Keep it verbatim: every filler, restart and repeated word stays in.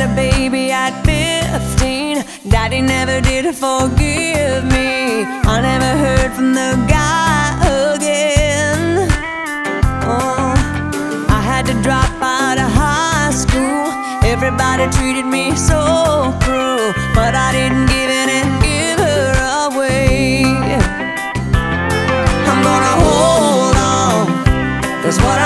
a baby at fifteen. Daddy never did forgive me. I never heard from the guy again. Oh, I had to drop out of high school. Everybody treated me so cruel, but I didn't give in and give her away. I'm gonna hold on, 'cause what